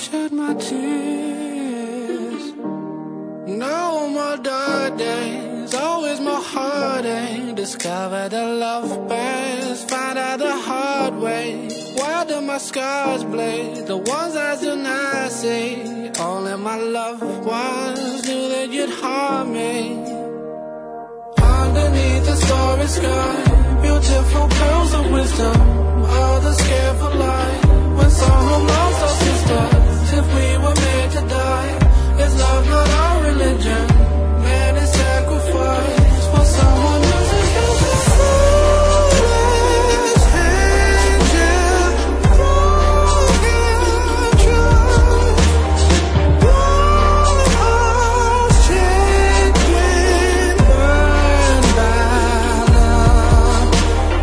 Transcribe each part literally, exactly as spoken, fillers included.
shed my tears. No more dark days, always more heartache. Discover the love best, find out the hard way. Why do my scars bleed? The ones I do not see. Only my loved ones knew that you'd harm me. Underneath the starry sky, beautiful pearls of wisdom. Others scared for life. When someone lost our sisters, if we were made to die, is love not our religion? Man is sacrifice for someone else's foolish angel. Broken trust, blood hearts changed when burned by love.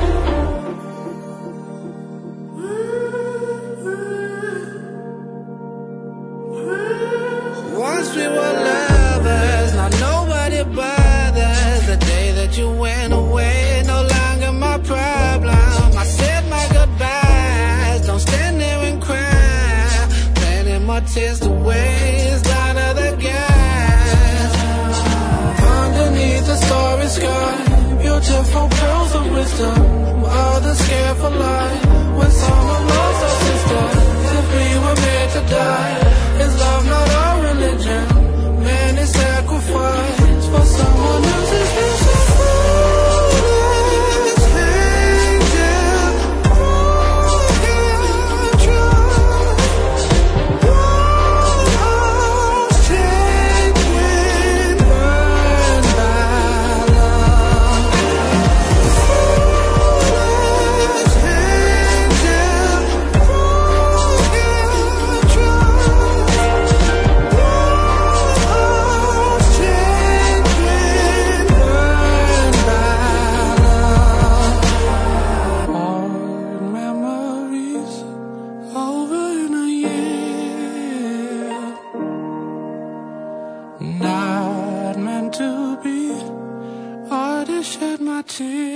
Once we were lovers, now nobody bothers. The day that you went away, no longer my problem. I said my goodbyes, don't stand there and cry. Plenty more tears to waste down to the gas. Underneath the starry sky, beautiful pearls of wisdom. Others scared for life. When someone lost our sister, if we were made to die, is love not our religion? Man is sacrifice for someone else's foolish angel. Broken trust, blood hearts changed when burned by love. Foolish angel, broken trust. Not meant to be, I just shed my tears.